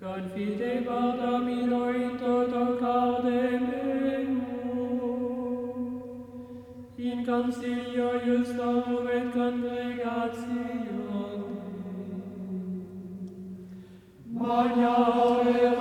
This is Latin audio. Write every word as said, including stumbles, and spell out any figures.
Confidebant amino in toto caudem in concilio justum et congregatione. Magna